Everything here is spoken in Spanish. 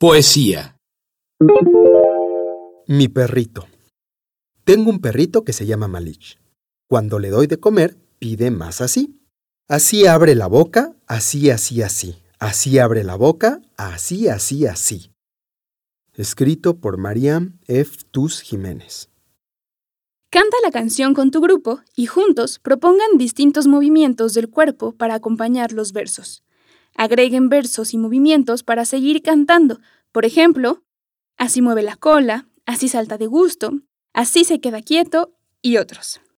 Poesía. Mi perrito. Tengo un perrito que se llama Malik. Cuando le doy de comer, pide más así. Así abre la boca, así, así, así. Así abre la boca, así, así, así. Escrito por Mariam F. Tus Jiménez. Canta la canción con tu grupo y juntos propongan distintos movimientos del cuerpo para acompañar los versos. Agreguen versos y movimientos para seguir cantando. Por ejemplo, así mueve la cola, así salta de gusto, así se queda quieto y otros.